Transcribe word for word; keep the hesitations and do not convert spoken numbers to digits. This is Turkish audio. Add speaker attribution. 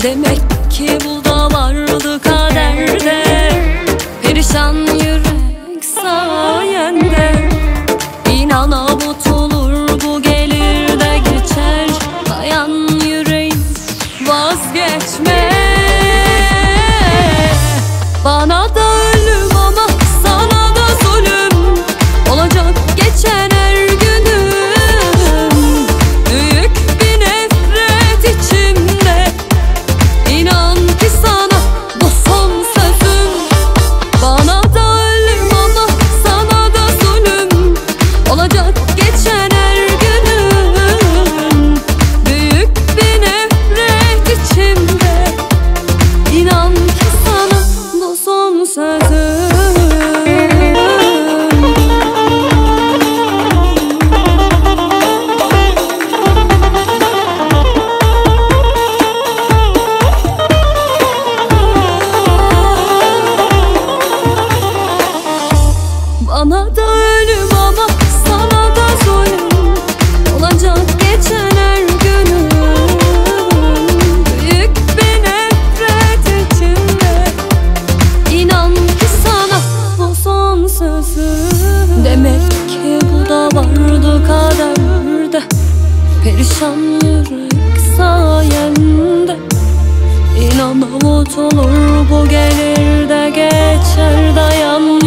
Speaker 1: Demek ki bu da vardı kaderde, perişan yürek sayende. İnan avut olur, bu gelir de geçer. Dayan yüreğim, vazgeçme. Bana da ölüm ama sana da zulüm olacak geçen her günüm. Büyük bir nefret içimde, İnan ki sana bu son sözüm. Bana da ölüm ama sana da zulüm olacak geçen her günüm. Büyük bir nefret içimde, İnan ki sana bu son sözüm. Bana da ölüm ama sana da zulüm olacak geçen her günüm. Büyük bir nefret içimde, İnan ki sana bu son sözüm. Demek ki bu da vardı kaderde, perişan yürek sayende. İnan avut olur, bu gelir de geçer. Dayan